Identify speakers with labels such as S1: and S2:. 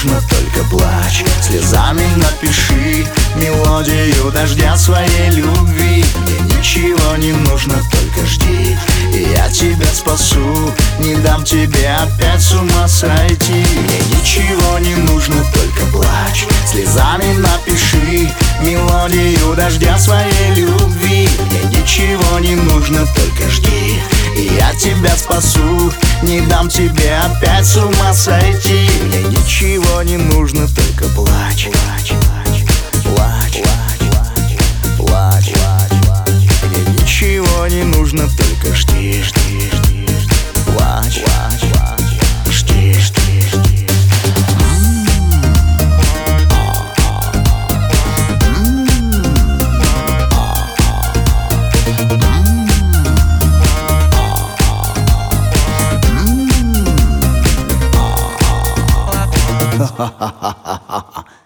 S1: нужно только плачь. Слезами напиши мелодию дождя своей любви. Мне ничего не нужно, только жди, и я тебя спасу. Не дам тебе опять с ума сойти. Мне ничего не нужно, только плачь. Слезами напиши мелодию дождя своей любви. Мне ничего не нужно, только жди, и я тебя спасу. Не дам тебе опять с ума сойти. Мне ничего не нужно, только плачь. Плачь, плачь, плачь, плачь, плачь. Мне ничего не нужно, только жди, жди, жди. Плачь, плачь, плачь, жди, жди, жди. Ha ha ha ha.